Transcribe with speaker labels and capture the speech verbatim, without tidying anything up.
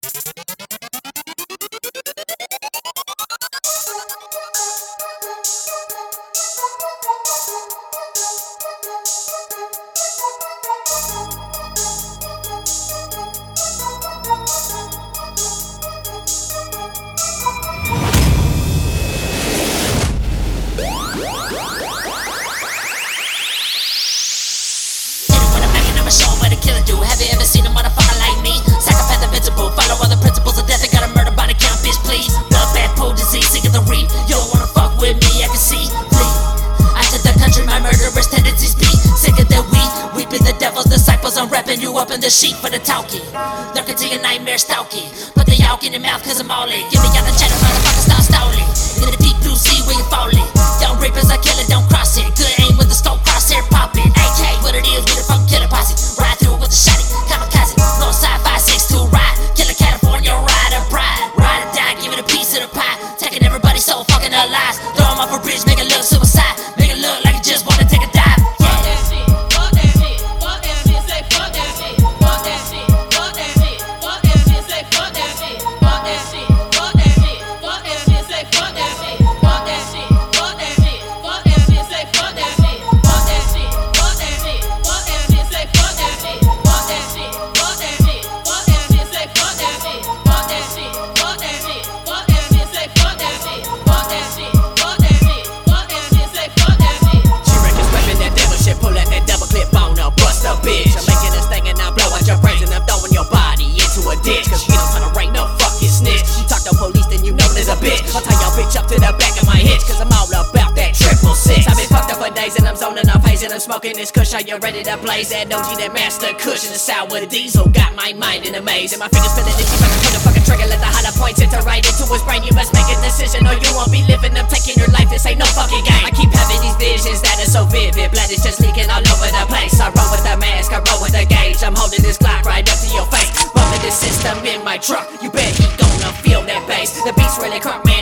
Speaker 1: Have you ever seen a motherfucker like me? Psychopath invincible, follow all the principles of death. I got a murder body count, bitch, please. Blood, bad, poor disease, sick of the reef. You don't wanna fuck with me, I can see. Flee out of the country, my murderous tendencies be sick of the weed. We be the devil's disciples, I'm wrapping you up in the sheet for the talkie. Lurking to your nightmare stalking. Put the yolk in your mouth cause I'm all in. Give me all the cheddar, motherfucker, stop stalling. In the deep blue sea where you falling. Don't rape as I kill it, don't cross it. Good aim with the scope, crosshair popping. A K, what it is, we the fucking killer posse. Ride through it with the shotty, kamikaze. Northside five six two ride. Killer California, ride or pride. Ride or die, give it a piece of the pie. Taking everybody so fucking alive. Throw them off a bridge, make it look suicide. Make it look like you just wanna take a dive. Yeah.
Speaker 2: Fuck that shit, fuck that shit, fuck that shit, say fuck that shit, fuck that shit, fuck that shit, fuck that shit, say fuck that shit, fuck that shit, fuck that shit, fuck that shit, say fuck that shit, fuck that shit, fuck that shit, fuck that shit, say fuck that shit, fuck that shit, fuck that shit, fuck that shit, say fuck that shit, fuck that shit, fuck that shit, fuck that shit, say fuck that shit, fuck that shit, fuck that shit, fuck that shit, say fuck that shit, fuck that shit, fuck that shit, fuck that shit, say fuck that shit.
Speaker 3: She reckons reppin' that devil shit, pull out that double clip on her, bust a bitch. I'm making this thing and I blow out your brains and I'm throwing your body into a ditch. Cause she don't wanna rain no fucking snitch. She talk to police, then you know there's a bitch. I'll tie your bitch up to the back of my hitch. Cause I'm all about that triple six. I've been fucked up for days and I'm zoning off haze and I'm smoking this kush. Are you ready to blaze that O G, that master kush and the sour diesel? Got my mind in a maze and my fingers feeling itchy. But I put the fucking trigger, let the hotter points enter right into his brain. You must make a decision or you won't be living. I'm taking your life, this ain't no fucking game. I keep having these visions that are so vivid. Blood is just leaking all over the place. I roll with the mask, I roll with the gauge. I'm holding this Glock right up to your face. Bumping this system in my truck. You bet he gonna feel that bass. The beat's really crunk, man.